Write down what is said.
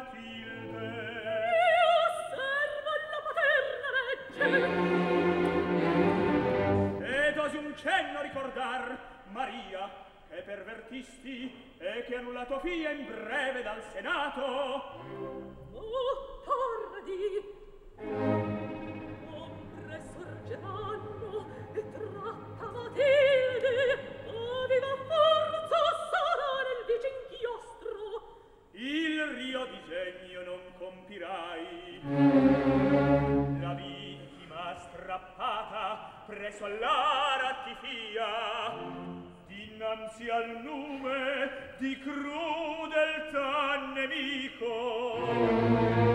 Matilde. Io servo la paterna legge. Ed osi un cenno ricordar, Maria, che pervertisti e che annullato fia in breve dal Senato. Oh, tardi! Ombre sorgeranno e tratta Matilde, aveva forza sarà nel vice inchiostro. Il rio disegno non compirai, la vittima strappata presso all'ara ti fia, dinanzi al nume di crudeltà nemico.